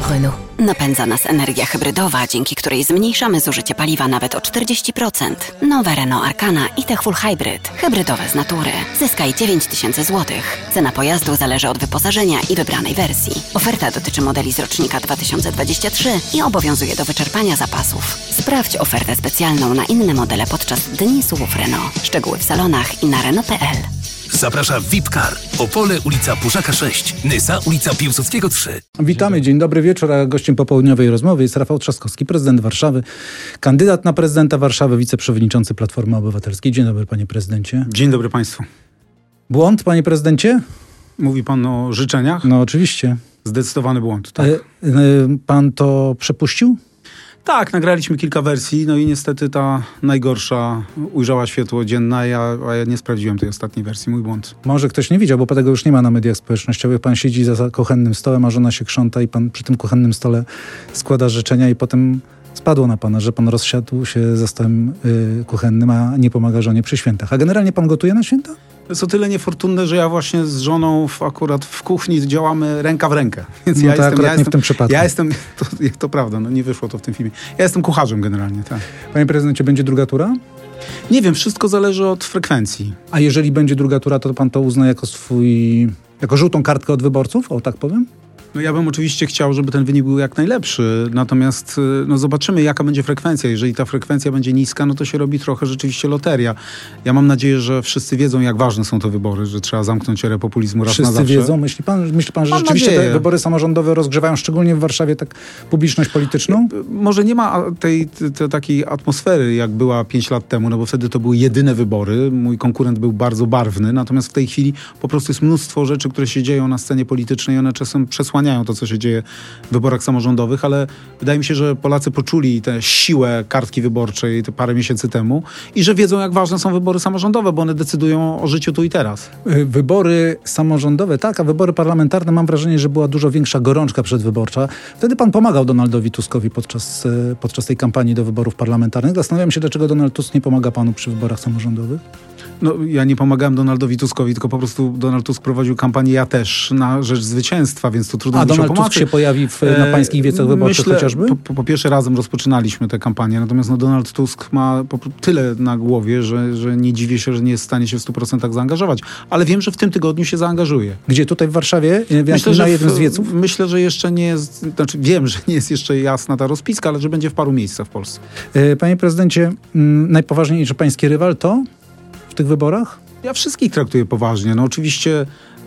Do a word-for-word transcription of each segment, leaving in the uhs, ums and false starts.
Renault. Napędza nas energia hybrydowa, dzięki której zmniejszamy zużycie paliwa nawet o czterdzieści procent. Nowe Renault Arkana i Tech Full Hybrid. Hybrydowe z natury. Zyskaj dziewięć tysięcy złotych. Cena pojazdu zależy od wyposażenia i wybranej wersji. Oferta dotyczy modeli z rocznika dwa tysiące dwudziestego trzeciego i obowiązuje do wyczerpania zapasów. Sprawdź ofertę specjalną na inne modele podczas Dni Słów Renault. Szczegóły w salonach i na Renault kropka p l. Zaprasza V I P Car. Opole, ulica Puszaka sześć. Nysa, ulica Piłsudskiego trzy. Witamy, dzień dobry wieczór, a gościem popołudniowej rozmowy jest Rafał Trzaskowski, prezydent Warszawy, kandydat na prezydenta Warszawy, wiceprzewodniczący Platformy Obywatelskiej. Dzień dobry, panie prezydencie. Dzień dobry państwu. Błąd, panie prezydencie? Mówi pan o życzeniach? No oczywiście. Zdecydowany błąd, tak. E, e, pan to przepuścił? Tak, nagraliśmy kilka wersji, no i niestety ta najgorsza ujrzała światło dzienne, a ja, a ja nie sprawdziłem tej ostatniej wersji, mój błąd. Może ktoś nie widział, bo tego już nie ma na mediach społecznościowych. Pan siedzi za kuchennym stołem, a żona się krząta i pan przy tym kuchennym stole składa życzenia i potem spadło na pana, że pan rozsiadł się za stołem y, kuchennym, a nie pomaga żonie przy świętach. A generalnie pan gotuje na święta? To jest o tyle niefortunne, że ja właśnie z żoną w, akurat w kuchni działamy ręka w rękę. Więc no ja to jestem, akurat ja nie jestem, w tym przypadku. Ja jestem, to, to prawda, no nie wyszło to w tym filmie. Ja jestem kucharzem generalnie, tak. Panie prezydencie, będzie druga tura? Nie wiem, wszystko zależy od frekwencji. A jeżeli będzie druga tura, to pan to uzna jako swój, jako żółtą kartkę od wyborców? O, tak powiem? No ja bym oczywiście chciał, żeby ten wynik był jak najlepszy, natomiast no zobaczymy, jaka będzie frekwencja. Jeżeli ta frekwencja będzie niska, no to się robi trochę rzeczywiście loteria. Ja mam nadzieję, że wszyscy wiedzą, jak ważne są te wybory, że trzeba zamknąć erę populizmu raz wszyscy na zawsze. Wszyscy wiedzą? Myśli pan, myśli pan że mam rzeczywiście nadzieję. te wybory samorządowe rozgrzewają, szczególnie w Warszawie, tak publiczność polityczną? Może nie ma tej, tej takiej atmosfery, jak była pięć lat temu, no bo wtedy to były jedyne wybory. Mój konkurent był bardzo barwny, natomiast w tej chwili po prostu jest mnóstwo rzeczy, które się dzieją na scenie politycznej i one czasem przesłaniają to, co się dzieje w wyborach samorządowych, ale wydaje mi się, że Polacy poczuli tę siłę kartki wyborczej te parę miesięcy temu i że wiedzą, jak ważne są wybory samorządowe, bo one decydują o życiu tu i teraz. Wybory samorządowe, tak, a wybory parlamentarne, mam wrażenie, że była dużo większa gorączka przedwyborcza. Wtedy pan pomagał Donaldowi Tuskowi podczas, podczas tej kampanii do wyborów parlamentarnych. Zastanawiam się, dlaczego Donald Tusk nie pomaga panu przy wyborach samorządowych? No, ja nie pomagałem Donaldowi Tuskowi, tylko po prostu Donald Tusk prowadził kampanię, ja też, na rzecz zwycięstwa, więc to trudno A mi się Donald pomagać. Tusk się pojawi w, na pańskich wiecach wyborczych Myślę, chociażby? Po, po, po pierwsze razem rozpoczynaliśmy tę kampanię, natomiast no, Donald Tusk ma po, tyle na głowie, że, że nie dziwię się, że nie jest w stanie się w stu procentach zaangażować. Ale wiem, że w tym tygodniu się zaangażuje. Gdzie? Tutaj w Warszawie? W myślę, na że jednym w, z wieców? Myślę, że jeszcze nie jest, znaczy wiem, że nie jest jeszcze jasna ta rozpiska, ale że będzie w paru miejscach w Polsce. Panie prezydencie, najpoważniejszy pański rywal to w tych wyborach? Ja wszystkich traktuję poważnie. No oczywiście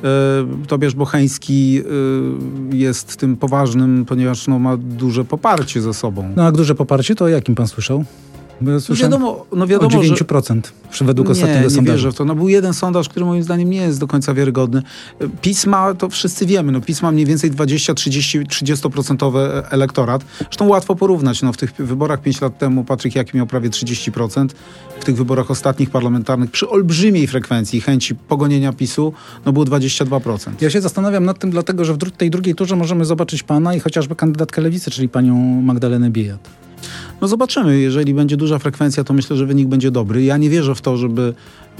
e, Tobiasz Bocheński e, jest tym poważnym, ponieważ no, ma duże poparcie za sobą. No a duże poparcie to o jakim pan słyszał? Bo ja no wiadomo, no wiadomo, o dziewięć procent że... według ostatniego nie, sondażu. Nie wierzę w to. No, był jeden sondaż, który moim zdaniem nie jest do końca wiarygodny. PiS ma, to wszyscy wiemy, no, PiS ma mniej więcej dwadzieścia trzydzieści procent elektorat. Zresztą łatwo porównać. No, w tych wyborach pięć lat temu Patryk Jaki miał prawie trzydzieści procent. W tych wyborach ostatnich parlamentarnych przy olbrzymiej frekwencji chęci pogonienia PiSu no, było dwadzieścia dwa procent. Ja się zastanawiam nad tym, dlatego że w dru- tej drugiej turze możemy zobaczyć pana i chociażby kandydatkę Lewicy, czyli panią Magdalenę Biejat. No zobaczymy. Jeżeli będzie duża frekwencja, to myślę, że wynik będzie dobry. Ja nie wierzę w to, żeby,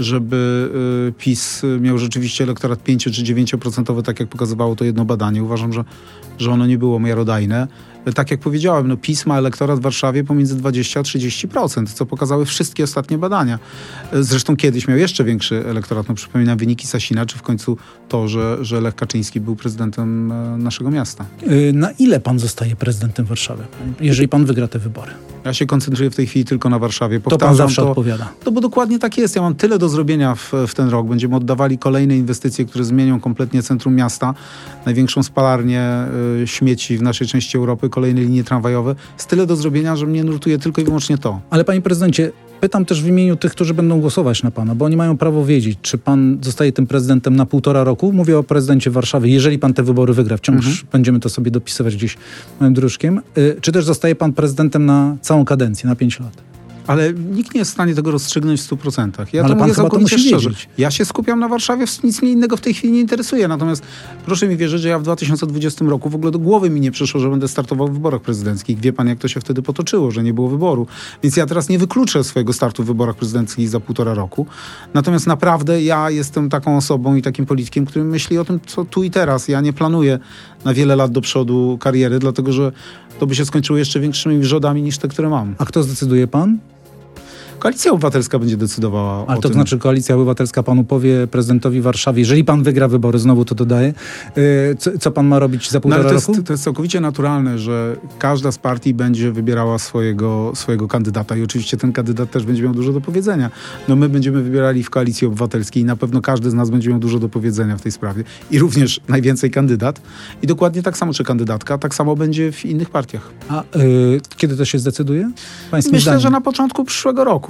żeby y, PiS miał rzeczywiście elektorat pięć czy dziewięć procent, tak jak pokazywało to jedno badanie. Uważam, że, że ono nie było miarodajne. Tak jak powiedziałem, no PiS ma elektorat w Warszawie pomiędzy dwadzieścia a trzydzieści procent, co pokazały wszystkie ostatnie badania. Zresztą kiedyś miał jeszcze większy elektorat. No przypominam wyniki Sasina, czy w końcu to, że, że Lech Kaczyński był prezydentem naszego miasta. Na ile pan zostaje prezydentem Warszawy, jeżeli pan wygra te wybory? Ja się koncentruję w tej chwili tylko na Warszawie. Powtarzam, to pan zawsze to, odpowiada. No bo dokładnie tak jest. Ja mam tyle do zrobienia w, w ten rok. Będziemy oddawali kolejne inwestycje, które zmienią kompletnie centrum miasta. Największą spalarnię y, śmieci w naszej części Europy, kolejne linie tramwajowe. Jest tyle do zrobienia, że mnie nurtuje tylko i wyłącznie to. Ale panie prezydencie, pytam też w imieniu tych, którzy będą głosować na pana, bo oni mają prawo wiedzieć, czy pan zostaje tym prezydentem na półtora roku. Mówię o prezydencie Warszawy. Jeżeli pan te wybory wygra, wciąż mhm. będziemy to sobie dopisywać gdzieś małym druczkiem. Y, czy też zostaje pan prezydentem na całą kadencję, na pięć lat? Ale nikt nie jest w stanie tego rozstrzygnąć w stu procentach. Ja Ale to pan mówię chyba to całkowicie musi szczerze. wiedzieć. Ja się skupiam na Warszawie, nic mnie innego w tej chwili nie interesuje. Natomiast proszę mi wierzyć, że ja w dwa tysiące dwudziestym roku w ogóle do głowy mi nie przyszło, że będę startował w wyborach prezydenckich. Wie pan, jak to się wtedy potoczyło, że nie było wyboru. Więc ja teraz nie wykluczę swojego startu w wyborach prezydenckich za półtora roku. Natomiast naprawdę ja jestem taką osobą i takim politykiem, który myśli o tym, co tu i teraz. Ja nie planuję na wiele lat do przodu kariery, dlatego że to by się skończyło jeszcze większymi wrzodami niż te, które mam. A kto zdecyduje pan? Koalicja Obywatelska będzie decydowała Ale o to tym. znaczy Koalicja Obywatelska panu powie, prezydentowi Warszawy, jeżeli pan wygra wybory, znowu to dodaję, yy, co, co pan ma robić za No, półtora ale to, roku? jest, to jest całkowicie naturalne, że każda z partii będzie wybierała swojego, swojego kandydata i oczywiście ten kandydat też będzie miał dużo do powiedzenia. No my będziemy wybierali w Koalicji Obywatelskiej i na pewno każdy z nas będzie miał dużo do powiedzenia w tej sprawie. I również najwięcej kandydat. I dokładnie tak samo, czy kandydatka, tak samo będzie w innych partiach. A yy, kiedy to się zdecyduje? Pańskim Myślę, zdaniem. że na początku przyszłego roku.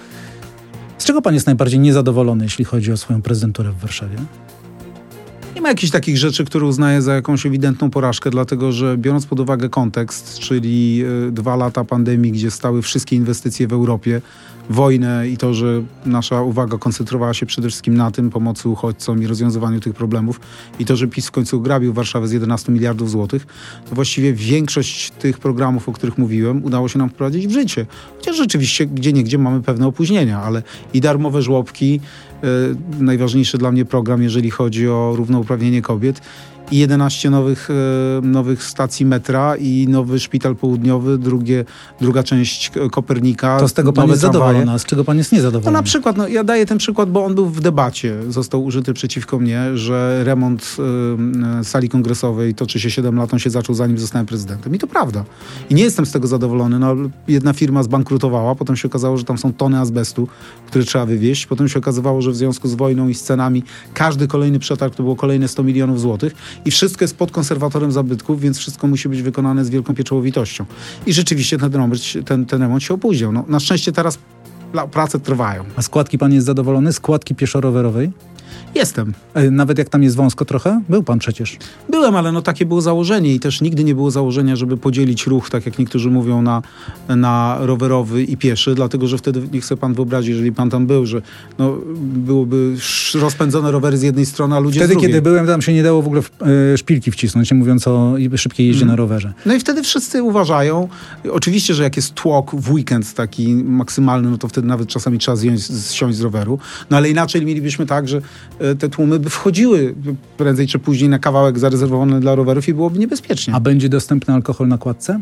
Z czego pan jest najbardziej niezadowolony, jeśli chodzi o swoją prezydenturę w Warszawie? Nie ma jakichś takich rzeczy, które uznaję za jakąś ewidentną porażkę, dlatego że biorąc pod uwagę kontekst, czyli y, dwa lata pandemii, gdzie stały wszystkie inwestycje w Europie, wojnę i to, że nasza uwaga koncentrowała się przede wszystkim na tym, pomocy uchodźcom i rozwiązywaniu tych problemów i to, że PiS w końcu grabił Warszawę z jedenastu miliardów złotych, to właściwie większość tych programów, o których mówiłem, udało się nam wprowadzić w życie. Chociaż rzeczywiście gdzieniegdzie mamy pewne opóźnienia, ale i darmowe żłobki, y, najważniejszy dla mnie program, jeżeli chodzi o równouprawnienie kobiet, i jedenaście nowych, e, nowych stacji metra i nowy szpital południowy, drugie, druga część Kopernika. To z tego pan nowe jest tramwaje. zadowolony, a z czego pan jest No niezadowolony? na przykład, no, ja daję ten przykład, bo on był w debacie, został użyty przeciwko mnie, że remont y, sali kongresowej toczy się siedem lat, on się zaczął zanim zostałem prezydentem. I to prawda. I nie jestem z tego zadowolony. No, jedna firma zbankrutowała, potem się okazało, że tam są tony azbestu, które trzeba wywieźć. Potem się okazywało, że w związku z wojną i z cenami każdy kolejny przetarg to było kolejne sto milionów złotych i wszystko jest pod konserwatorem zabytków, więc wszystko musi być wykonane z wielką pieczołowitością. I rzeczywiście ten remont, ten, ten remont się opóźniał. No, na szczęście teraz prace trwają. A składki pan jest zadowolony? Składki pieszo-rowerowej? Jestem. E, Nawet jak tam jest wąsko trochę? Był pan przecież. Byłem, ale no takie było założenie i też nigdy nie było założenia, żeby podzielić ruch, tak jak niektórzy mówią, na, na rowerowy i pieszy, dlatego, że wtedy, niech sobie pan wyobrazi, jeżeli pan tam był, że no, byłoby sz- rozpędzone rowery z jednej strony, a ludzie Wtedy, z drugiej. kiedy byłem, tam się nie dało w ogóle w, e, szpilki wcisnąć, nie mówiąc o szybkiej jeździe Mm. na rowerze. No i wtedy wszyscy uważają, oczywiście, że jak jest tłok w weekend taki maksymalny, no to wtedy nawet czasami trzeba zjąć, zsiąść z roweru, no ale inaczej mielibyśmy tak, że e, te tłumy by wchodziły prędzej czy później na kawałek zarezerwowany dla rowerów i byłoby niebezpiecznie. A będzie dostępny alkohol na kładce?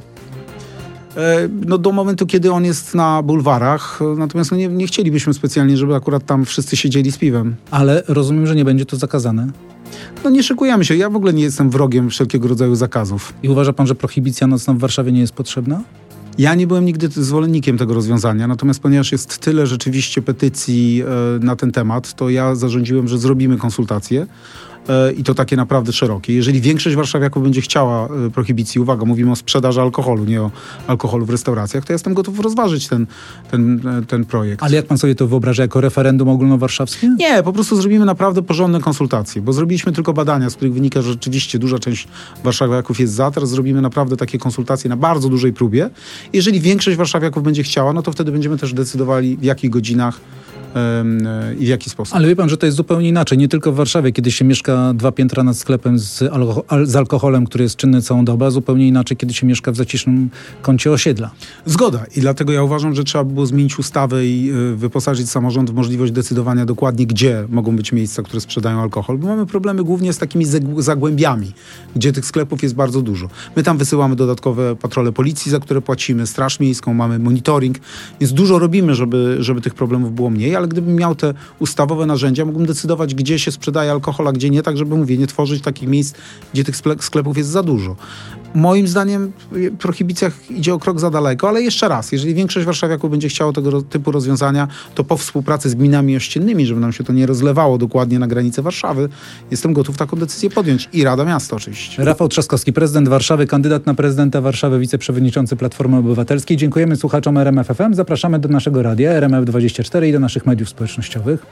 E, No do momentu, kiedy on jest na bulwarach, e, natomiast no nie, nie chcielibyśmy specjalnie, żeby akurat tam wszyscy siedzieli z piwem. Ale rozumiem, że nie będzie to zakazane. No nie szykujemy się. Ja w ogóle nie jestem wrogiem wszelkiego rodzaju zakazów. I uważa pan, że prohibicja nocna w Warszawie nie jest potrzebna? Ja nie byłem nigdy zwolennikiem tego rozwiązania, natomiast ponieważ jest tyle rzeczywiście petycji e, na ten temat, to ja zarządziłem, że zrobimy konsultacje e, i to takie naprawdę szerokie. Jeżeli większość warszawiaków będzie chciała e, prohibicji, uwaga, mówimy o sprzedaży alkoholu, nie o alkoholu w restauracjach, to ja jestem gotów rozważyć ten, ten, e, ten projekt. Ale jak pan sobie to wyobraża, jako referendum ogólnowarszawskie? Nie, po prostu zrobimy naprawdę porządne konsultacje, bo zrobiliśmy tylko badania, z których wynika, że rzeczywiście duża część warszawiaków jest za. Teraz zrobimy naprawdę takie konsultacje na bardzo dużej próbie. Jeżeli większość warszawiaków będzie chciała, no to wtedy będziemy też decydowali, w jakich godzinach ym, i w jaki sposób. Ale wie pan, że to jest zupełnie inaczej. Nie tylko w Warszawie, kiedy się mieszka dwa piętra nad sklepem z, alko- al- z alkoholem, który jest czynny całą dobę, a zupełnie inaczej, kiedy się mieszka w zacisznym kącie osiedla. Zgoda. I dlatego ja uważam, że trzeba było zmienić ustawę i y, wyposażyć samorząd w możliwość decydowania dokładnie, gdzie mogą być miejsca, które sprzedają alkohol, bo mamy problemy głównie z takimi zag- zagłębiami, gdzie tych sklepów jest bardzo dużo. My tam wysyłamy dodatkowe patrole policji, za które płacimy, Straż Miejską, mamy monitoring, więc dużo robimy, żeby, żeby tych problemów było mniej, ale gdybym miał te ustawowe narzędzia, mógłbym decydować, gdzie się sprzedaje alkohol, a gdzie nie, tak żeby, mówię, nie tworzyć takich miejsc, gdzie tych sple- sklepów jest za dużo. Moim zdaniem prohibicja idzie o krok za daleko, ale jeszcze raz, jeżeli większość warszawiaków będzie chciało tego ro- typu rozwiązania, to po współpracy z gminami ościennymi, żeby nam się to nie rozlewało dokładnie na granicę Warszawy, jestem gotów taką decyzję podjąć. I Rada Miasta oczywiście. Rafał Trzaskowski, prezydent Warszawy, kandydat na prezydenta Warszawy, wiceprzewodniczący Platformy Obywatelskiej. Dziękujemy słuchaczom R M F F M. Zapraszamy do naszego radia R M F dwadzieścia cztery i do naszych mediów społecznościowych.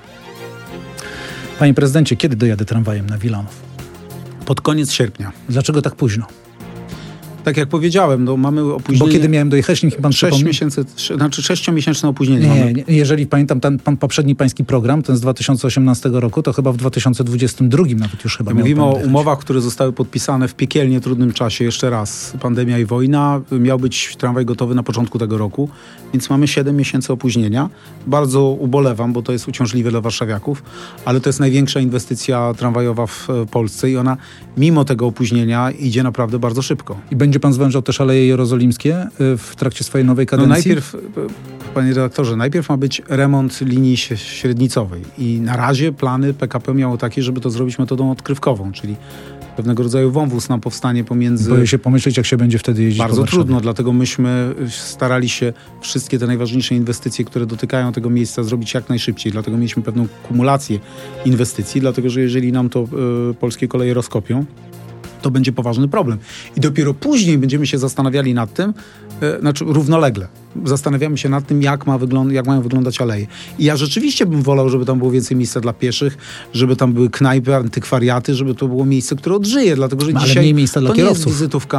Panie prezydencie, kiedy dojadę tramwajem na Wilanów? Pod koniec sierpnia. Dlaczego tak późno? Tak jak powiedziałem, no, mamy opóźnienie... Bo kiedy miałem dojechać, niech pan sześć przypomni. miesięcy, znaczy sześciomiesięczne opóźnienie. Nie, mamy. nie, jeżeli pamiętam, ten pan poprzedni pański program, ten z dwa tysiące osiemnastego roku, to chyba w dwa tysiące dwudziestym drugim nawet już chyba miał Mówimy pan o dojechać. umowach, które zostały podpisane w piekielnie trudnym czasie. Jeszcze raz, pandemia i wojna. Miał być tramwaj gotowy na początku tego roku, więc mamy siedem miesięcy opóźnienia. Bardzo ubolewam, bo to jest uciążliwe dla warszawiaków, ale to jest największa inwestycja tramwajowa w Polsce i ona mimo tego opóźnienia idzie naprawdę bardzo szybko. I będzie pan zwężał też Aleje Jerozolimskie y, w trakcie swojej nowej No kadencji? najpierw, panie redaktorze, najpierw ma być remont linii średnicowej i na razie plany P K P miało takie, żeby to zrobić metodą odkrywkową, czyli pewnego rodzaju wąwóz nam powstanie pomiędzy... Boję się pomyśleć, jak się będzie wtedy jeździć po Bardzo Warszawie. trudno, dlatego myśmy starali się wszystkie te najważniejsze inwestycje, które dotykają tego miejsca, zrobić jak najszybciej. Dlatego mieliśmy pewną kumulację inwestycji, dlatego że jeżeli nam to y, polskie koleje rozkopią, to będzie poważny problem. I dopiero później będziemy się zastanawiali nad tym, e, znaczy równolegle, zastanawiamy się nad tym, jak, ma wygląd- jak mają wyglądać aleje. I ja rzeczywiście bym wolał, żeby tam było więcej miejsca dla pieszych, żeby tam były knajpy, antykwariaty, żeby to było miejsce, które odżyje, dlatego że Ale dzisiaj mniej miejsca dla to nie jest kierowców. wizytówka.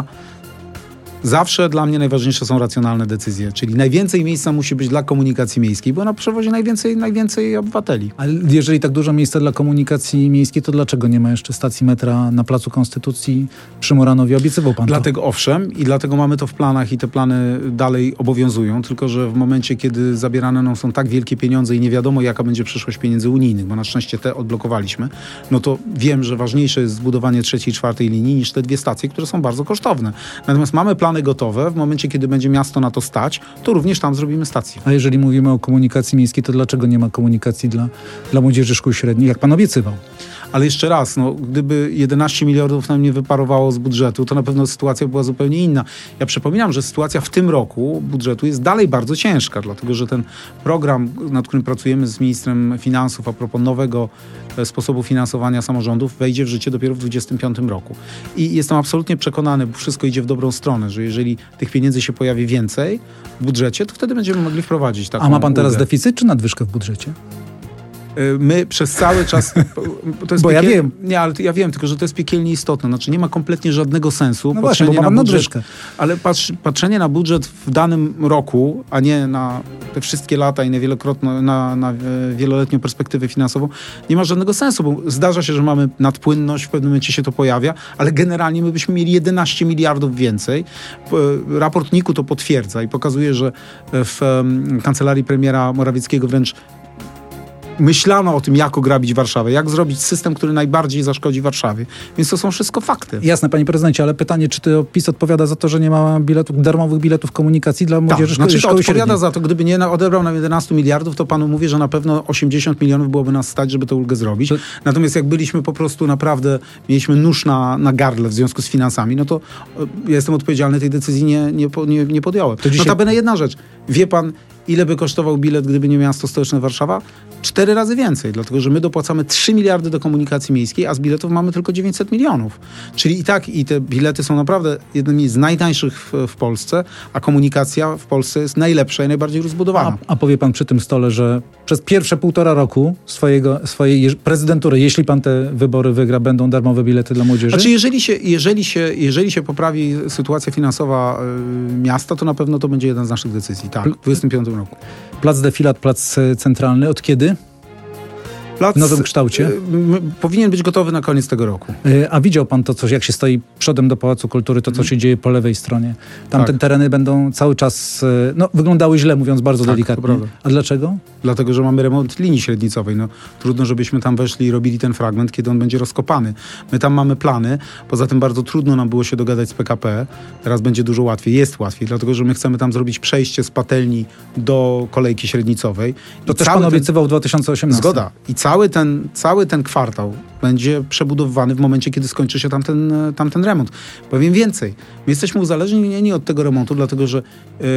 Zawsze dla mnie najważniejsze są racjonalne decyzje, czyli najwięcej miejsca musi być dla komunikacji miejskiej, bo ona przewozi najwięcej, najwięcej obywateli. Ale jeżeli tak dużo miejsca dla komunikacji miejskiej, to dlaczego nie ma jeszcze stacji metra na Placu Konstytucji przy Muranowie? Obiecywał pan Dlatego owszem i dlatego mamy to w planach i te plany dalej obowiązują, tylko że w momencie, kiedy zabierane nam są tak wielkie pieniądze i nie wiadomo, jaka będzie przyszłość pieniędzy unijnych, bo na szczęście te odblokowaliśmy, no to wiem, że ważniejsze jest zbudowanie trzeciej, czwartej linii niż te dwie stacje, które są bardzo kosztowne. Natomiast mamy plany gotowe, w momencie, kiedy będzie miasto na to stać, to również tam zrobimy stację. to. A jeżeli mówimy o komunikacji miejskiej, to dlaczego nie ma komunikacji dla, dla młodzieży szkół średnich, jak pan obiecywał? Ale jeszcze raz, no, gdyby jedenaście miliardów nam nie wyparowało z budżetu, to na pewno sytuacja była zupełnie inna. Ja przypominam, że sytuacja w tym roku budżetu jest dalej bardzo ciężka, dlatego że ten program, nad którym pracujemy z ministrem finansów a propos nowego e, sposobu finansowania samorządów, wejdzie w życie dopiero w dwudziestym piątym roku. I jestem absolutnie przekonany, bo wszystko idzie w dobrą stronę, że jeżeli tych pieniędzy się pojawi więcej w budżecie, to wtedy będziemy mogli wprowadzić taką A ma pan teraz ulgę. deficyt czy nadwyżkę w budżecie? My przez cały czas... To jest Bo ja piekiel... wiem. Nie, ale to ja wiem, tylko że to jest piekielnie istotne. Znaczy nie ma kompletnie żadnego sensu No właśnie, patrzenie bo ma na pan budżet, nadwyżkę. ale patrz, patrzenie na budżet w danym roku, a nie na te wszystkie lata i na, wielokrotno, na, na wieloletnią perspektywę finansową, nie ma żadnego sensu, bo zdarza się, że mamy nadpłynność, w pewnym momencie się to pojawia, ale generalnie my byśmy mieli jedenaście miliardów więcej. Raport N I K-u to potwierdza i pokazuje, że w um, kancelarii premiera Morawieckiego wręcz myślano o tym, jak ograbić Warszawę, jak zrobić system, który najbardziej zaszkodzi Warszawie. Więc to są wszystko fakty. Jasne, panie prezydencie, ale pytanie, czy to PiS odpowiada za to, że nie ma biletów, darmowych biletów komunikacji dla Tak, młodzieży znaczy to szkoły odpowiada średniej? za to, gdyby nie na- odebrał nam jedenaście miliardów, to panu mówię, że na pewno osiemdziesiąt milionów byłoby nas stać, żeby tę ulgę zrobić. To- Natomiast jak byliśmy po prostu naprawdę, mieliśmy nóż na, na gardle w związku z finansami, no to e, ja jestem odpowiedzialny, tej decyzji nie, nie, po- nie, nie podjąłem. To dzisiaj- Notabene jedna rzecz. Wie pan, ile by kosztował bilet, gdyby nie miasto stołeczne Warszawa? Cztery razy więcej, dlatego że my dopłacamy trzy miliardy do komunikacji miejskiej, a z biletów mamy tylko dziewięćset milionów. Czyli i tak, i te bilety są naprawdę jednymi z najtańszych w, w Polsce, a komunikacja w Polsce jest najlepsza i najbardziej rozbudowana. A, a powie pan przy tym stole, że przez pierwsze półtora roku swojego, swojej jeż- prezydentury, jeśli pan te wybory wygra, będą darmowe bilety dla młodzieży? Znaczy, jeżeli się, jeżeli się, jeżeli się poprawi sytuacja finansowa y, miasta, to na pewno to będzie jedna z naszych decyzji. Tak, w dwudziestym piątym roku. Plac Defilat, plac e, centralny, od kiedy? Plac, W nowym kształcie? y, m, powinien być gotowy na koniec tego roku. E, A widział pan to, co, jak się stoi przodem do Pałacu Kultury, to co się dzieje po lewej stronie. Tamte Tak. tereny będą cały czas, e, no wyglądały źle, mówiąc bardzo Tak, to delikatnie. prawda. A dlaczego? Dlatego, że mamy remont linii średnicowej. No, trudno, żebyśmy tam weszli i robili ten fragment, kiedy on będzie rozkopany. My tam mamy plany, poza tym bardzo trudno nam było się dogadać z P K P. Teraz będzie dużo łatwiej, jest łatwiej, dlatego, że my chcemy tam zrobić przejście z patelni do kolejki średnicowej. To I też cały pan ten- obiecywał w dwa tysiące osiemnastym. Zgoda. I cały ten, cały ten kwartał będzie przebudowywany w momencie, kiedy skończy się tamten, tamten remont. Powiem więcej. My jesteśmy uzależnieni od tego remontu, dlatego że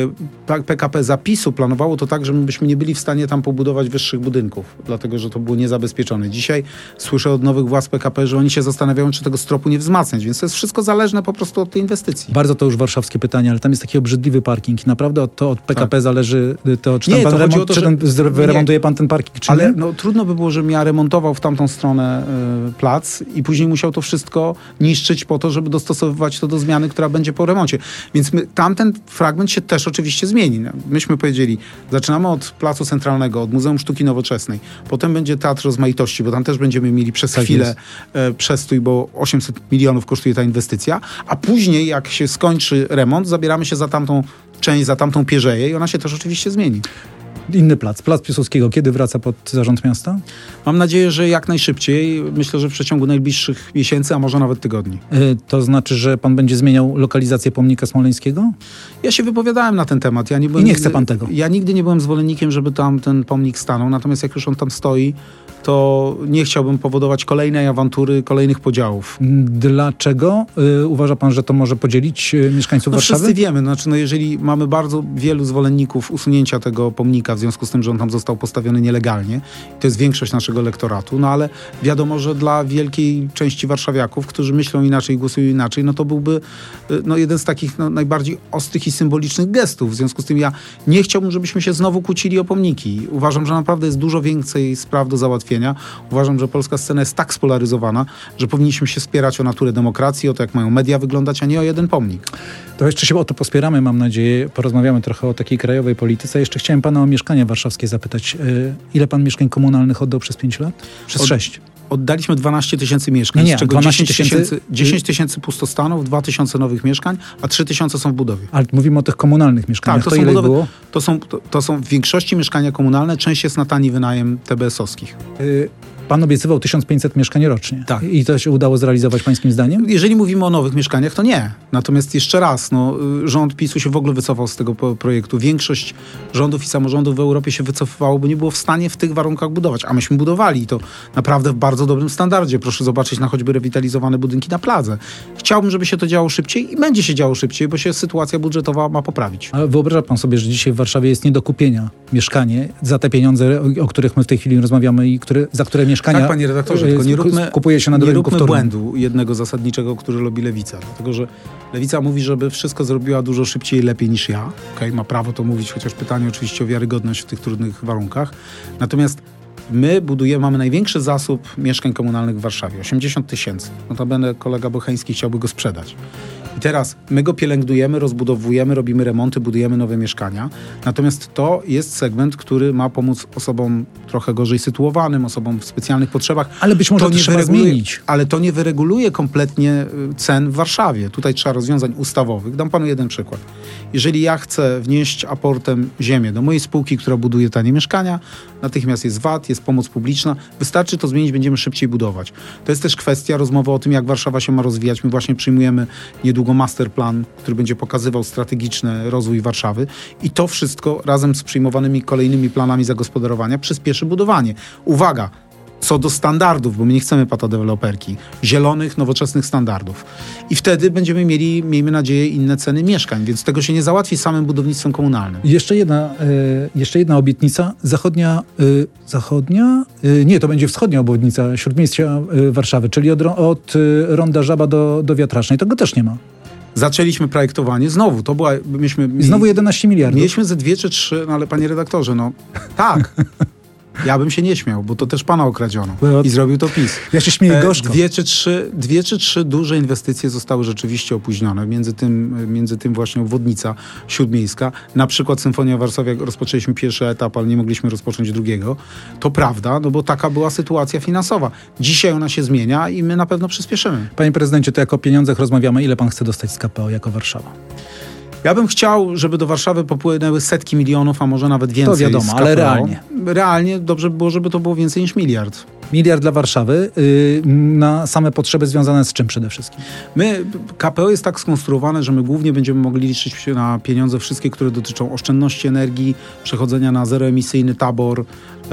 y, P K P zapisu planowało to tak, że my byśmy nie byli w stanie tam pobudować wyższych budynków, dlatego że to było niezabezpieczone. Dzisiaj słyszę od nowych władz P K P, że oni się zastanawiają, czy tego stropu nie wzmacniać, więc to jest wszystko zależne po prostu od tej inwestycji. Bardzo to już warszawskie pytanie, ale tam jest taki obrzydliwy parking. I naprawdę to od P K P Tak. zależy to, czy, Nie, tam pan to chodzi remont, o to, czy że- ten, wyremontuje pan ten parking, czy Ale nie? no, trudno by było, żeby żebym ja remontował w tamtą stronę y, plac i później musiał to wszystko niszczyć po to, żeby dostosowywać to do zmiany, która będzie po remoncie. Więc my, tamten fragment się też oczywiście zmieni. Myśmy powiedzieli, zaczynamy od Placu Centralnego, od Muzeum Sztuki Nowoczesnej, potem będzie Teatr Rozmaitości, bo tam też będziemy mieli przez tak chwilę e, przestój, bo osiemset milionów kosztuje ta inwestycja, a później jak się skończy remont, zabieramy się za tamtą część, za tamtą pierzeję i ona się też oczywiście zmieni. Inny plac, Plac Piłsudskiego. Kiedy wraca pod zarząd miasta? Mam nadzieję, że jak najszybciej. Myślę, że w przeciągu najbliższych miesięcy, a może nawet tygodni. Y, to znaczy, że pan będzie zmieniał lokalizację pomnika smoleńskiego? Ja się wypowiadałem na ten temat. Ja nie, byłem, I nie chce pan tego? Ja nigdy nie byłem zwolennikiem, żeby tam ten pomnik stanął. Natomiast jak już on tam stoi, to nie chciałbym powodować kolejnej awantury, kolejnych podziałów. Dlaczego y, uważa pan, że to może podzielić y, mieszkańców No Warszawy? wszyscy wiemy, znaczy, no jeżeli mamy bardzo wielu zwolenników usunięcia tego pomnika w związku z tym, że on tam został postawiony nielegalnie, to jest większość naszego elektoratu, no ale wiadomo, że dla wielkiej części warszawiaków, którzy myślą inaczej i głosują inaczej, no to byłby y, no, jeden z takich no, najbardziej ostrych i symbolicznych gestów. W związku z tym ja nie chciałbym, żebyśmy się znowu kłócili o pomniki. Uważam, że naprawdę jest dużo więcej spraw do załatwienia. Uważam, że polska scena jest tak spolaryzowana, że powinniśmy się spierać o naturę demokracji, o to, jak mają media wyglądać, a nie o jeden pomnik. To jeszcze się o to pospieramy, mam nadzieję. Porozmawiamy trochę o takiej krajowej polityce. Jeszcze chciałem pana o mieszkania warszawskie zapytać. Ile pan mieszkań komunalnych oddał przez pięć lat? Przez Od... sześć. Oddaliśmy dwanaście tysięcy mieszkań, Nie, nie, z czego dwanaście dziesięć tysięcy pustostanów, dwa tysiące nowych mieszkań, a trzy tysiące są w budowie. Ale mówimy o tych komunalnych mieszkaniach. Tak, to, to są ile budowy, było? To są, to, to są w większości mieszkania komunalne, część jest na tani wynajem T B S-owskich. Y- Pan obiecywał tysiąc pięćset mieszkań rocznie. Tak. I to się udało zrealizować pańskim zdaniem? Jeżeli mówimy o nowych mieszkaniach, to nie. Natomiast jeszcze raz, no, rząd PiSu się w ogóle wycofał z tego projektu. Większość rządów i samorządów w Europie się wycofywało, bo nie było w stanie w tych warunkach budować. A myśmy budowali to naprawdę w bardzo dobrym standardzie. Proszę zobaczyć na choćby rewitalizowane budynki na Pladze. Chciałbym, żeby się to działo szybciej i będzie się działo szybciej, bo się sytuacja budżetowa ma poprawić. Ale wyobraża pan sobie, że dzisiaj w Warszawie jest nie do kupienia mieszkanie za te pieniądze, o których my w tej chwili rozmawiamy i które, za które mieszkania... Tak, panie redaktorze, tylko nie róbmy, kupuje się na nie rynku róbmy wtórnym. błędu jednego zasadniczego, który robi Lewica. Dlatego, że Lewica mówi, żeby wszystko zrobiła dużo szybciej i lepiej niż ja. Okay? Ma prawo to mówić, chociaż pytanie oczywiście o wiarygodność w tych trudnych warunkach. Natomiast my budujemy, mamy największy zasób mieszkań komunalnych w Warszawie. osiemdziesiąt tysięcy. Notabene kolega Bocheński chciałby go sprzedać. I teraz my go pielęgnujemy, rozbudowujemy, robimy remonty, budujemy nowe mieszkania. Natomiast to jest segment, który ma pomóc osobom trochę gorzej sytuowanym, osobom w specjalnych potrzebach. Ale być może to, to nie trzeba zmienić. Ale to nie wyreguluje kompletnie cen w Warszawie. Tutaj trzeba rozwiązań ustawowych. Dam panu jeden przykład. Jeżeli ja chcę wnieść aportem ziemię do mojej spółki, która buduje tanie mieszkania, natychmiast jest V A T, jest pomoc publiczna. Wystarczy to zmienić, będziemy szybciej budować. To jest też kwestia rozmowy o tym, jak Warszawa się ma rozwijać. My właśnie przyjmujemy niedługo masterplan, który będzie pokazywał strategiczny rozwój Warszawy i to wszystko razem z przyjmowanymi kolejnymi planami zagospodarowania przyspieszy budowanie. Uwaga! Co do standardów, bo my nie chcemy patodeweloperki, zielonych, nowoczesnych standardów. I wtedy będziemy mieli, miejmy nadzieję, inne ceny mieszkań, więc tego się nie załatwi samym budownictwem komunalnym. Jeszcze jedna, y, jeszcze jedna obietnica. Zachodnia, y, zachodnia? Y, nie, to będzie wschodnia obwodnica Śródmieścia y, Warszawy, czyli od, od y, Ronda Żaba do, do Wiatracznej. Tego też nie ma. Zaczęliśmy projektowanie, znowu, to była, myśmy... I znowu jedenaście miliardów. Mieliśmy ze dwie czy trzy, no ale panie redaktorze, no tak. Ja bym się nie śmiał, bo to też pana okradziono. I zrobił to PiS. Ja się śmieję gorzko. Dwie czy trzy, dwie czy trzy duże inwestycje zostały rzeczywiście opóźnione. Między tym, między tym właśnie obwodnica śródmiejska. Na przykład Symfonia Warszawia, rozpoczęliśmy pierwszy etap, ale nie mogliśmy rozpocząć drugiego. To prawda, no bo taka była sytuacja finansowa. Dzisiaj ona się zmienia i my na pewno przyspieszymy. Panie prezydencie, to jak o pieniądzach rozmawiamy, ile pan chce dostać z K P O jako Warszawa? Ja bym chciał, żeby do Warszawy popłynęły setki milionów, a może nawet więcej. To wiadomo, ale realnie. Realnie dobrze by było, żeby to było więcej niż miliard. Miliard dla Warszawy yy, na same potrzeby związane z czym przede wszystkim? My, K P O jest tak skonstruowane, że my głównie będziemy mogli liczyć się na pieniądze wszystkie, które dotyczą oszczędności energii, przechodzenia na zeroemisyjny tabor, e,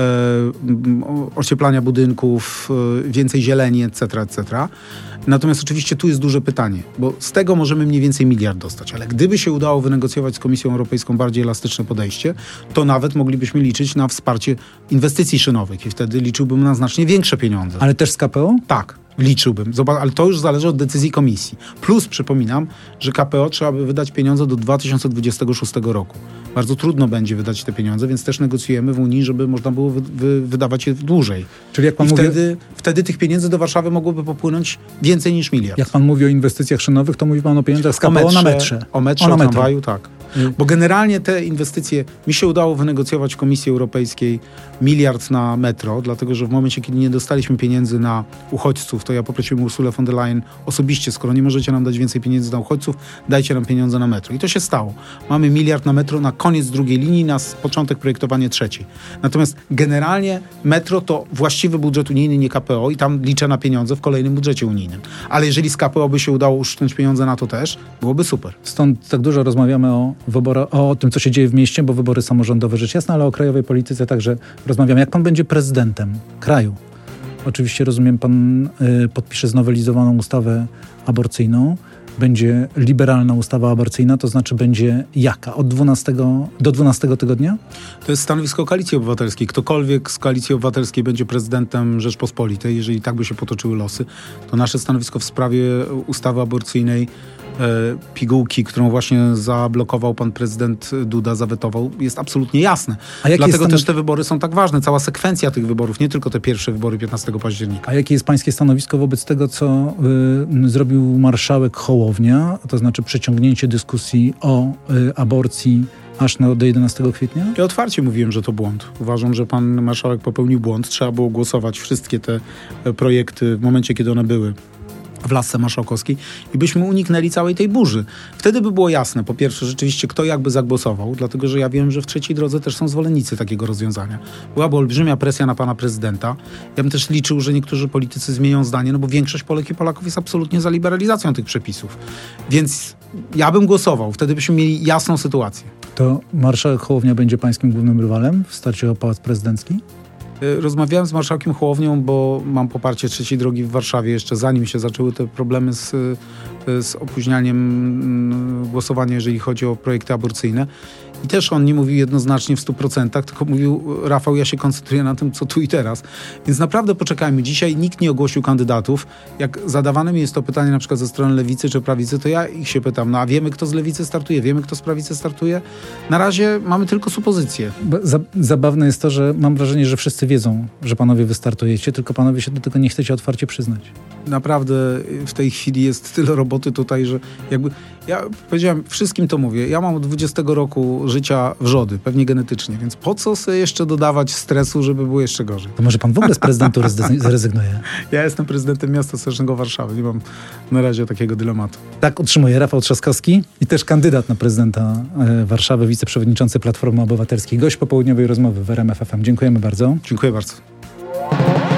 ocieplania budynków, e, więcej zieleni, et cetera, et cetera. Natomiast oczywiście tu jest duże pytanie, bo z tego możemy mniej więcej miliard dostać, ale gdyby się udało wynegocjować z Komisją Europejską bardziej elastyczne podejście, to nawet moglibyśmy liczyć na wsparcie inwestycji szynowych i wtedy liczyłbym na znacznie znacznie większe pieniądze. Ale też z K P O? Tak, liczyłbym. Zobacz, ale to już zależy od decyzji komisji. Plus przypominam, że K P O trzeba by wydać pieniądze do dwa tysiące dwudziestego szóstego roku. Bardzo trudno będzie wydać te pieniądze, więc też negocjujemy w Unii, żeby można było wy, wy, wydawać je dłużej. Czyli jak pan I mówi... wtedy, wtedy tych pieniędzy do Warszawy mogłoby popłynąć więcej niż miliard. Jak pan mówi o inwestycjach szynowych, to mówi pan o pieniądzach z K P O na metrze. O metrze, o, o tramwaju, tak. Hmm. Bo generalnie te inwestycje, mi się udało wynegocjować w Komisji Europejskiej miliard na metro, dlatego że w momencie, kiedy nie dostaliśmy pieniędzy na uchodźców, to ja poprosiłem Ursulę von der Leyen osobiście, skoro nie możecie nam dać więcej pieniędzy na uchodźców, dajcie nam pieniądze na metro. I to się stało. Mamy miliard na metro na koniec drugiej linii, na początek projektowania trzeciej. Natomiast generalnie metro to właściwy budżet unijny, nie K P O i tam liczę na pieniądze w kolejnym budżecie unijnym. Ale jeżeli z K P O by się udało uszczknąć pieniądze na to też, byłoby super. Stąd tak dużo rozmawiamy o Wybora, o tym, co się dzieje w mieście, bo wybory samorządowe rzecz jasna, ale o krajowej polityce także rozmawiamy. Jak pan będzie prezydentem kraju? Oczywiście, rozumiem, pan y, podpisze znowelizowaną ustawę aborcyjną. Będzie liberalna ustawa aborcyjna, to znaczy będzie jaka? Od dwunastego do dwunastego tygodnia? To jest stanowisko Koalicji Obywatelskiej. Ktokolwiek z Koalicji Obywatelskiej będzie prezydentem Rzeczpospolitej, jeżeli tak by się potoczyły losy, to nasze stanowisko w sprawie ustawy aborcyjnej, e, pigułki, którą właśnie zablokował pan prezydent Duda, zawetował, jest absolutnie jasne. A Dlatego stanow... też te wybory są tak ważne. Cała sekwencja tych wyborów, nie tylko te pierwsze wybory piętnastego października. A jakie jest pańskie stanowisko wobec tego, co y, zrobił marszałek Hołownia, to znaczy przeciągnięcie dyskusji o y, aborcji aż na, do jedenastego kwietnia? Ja otwarcie mówiłem, że to błąd. Uważam, że pan marszałek popełnił błąd. Trzeba było głosować wszystkie te projekty w momencie, kiedy one były w lasce marszałkowskiej i byśmy uniknęli całej tej burzy. Wtedy by było jasne, po pierwsze, rzeczywiście kto jakby zagłosował, dlatego że ja wiem, że w trzeciej drodze też są zwolennicy takiego rozwiązania. Byłaby olbrzymia presja na pana prezydenta. Ja bym też liczył, że niektórzy politycy zmienią zdanie, no bo większość Polek i Polaków jest absolutnie za liberalizacją tych przepisów. Więc ja bym głosował. Wtedy byśmy mieli jasną sytuację. To marszałek Hołownia będzie pańskim głównym rywalem w starciu o Pałac Prezydencki? Rozmawiałem z marszałkiem Hołownią, bo mam poparcie trzeciej drogi w Warszawie jeszcze zanim się zaczęły te problemy z, z opóźnianiem głosowania, jeżeli chodzi o projekty aborcyjne. I też on nie mówił jednoznacznie w stu procentach, tylko mówił: Rafał, ja się koncentruję na tym, co tu i teraz. Więc naprawdę poczekajmy. Dzisiaj nikt nie ogłosił kandydatów. Jak zadawane mi jest to pytanie na przykład ze strony lewicy czy prawicy, to ja ich się pytam, no a wiemy, kto z lewicy startuje? Wiemy, kto z prawicy startuje? Na razie mamy tylko supozycje. Zabawne jest to, że mam wrażenie, że wszyscy wiedzą, że panowie wystartujecie, tylko panowie się do tego nie chcecie otwarcie przyznać. Naprawdę w tej chwili jest tyle roboty tutaj, że jakby... Ja powiedziałem, wszystkim to mówię, ja mam od dwudziestego roku życia wrzody, pewnie genetycznie, więc po co sobie jeszcze dodawać stresu, żeby było jeszcze gorzej? To może pan w ogóle z prezydentury zrezygnuje? Ja jestem prezydentem miasta stołecznego Warszawy, nie mam na razie takiego dylematu. Tak utrzymuje Rafał Trzaskowski i też kandydat na prezydenta Warszawy, wiceprzewodniczący Platformy Obywatelskiej, gość popołudniowej rozmowy w R M F F M. Dziękujemy bardzo. Dziękuję bardzo.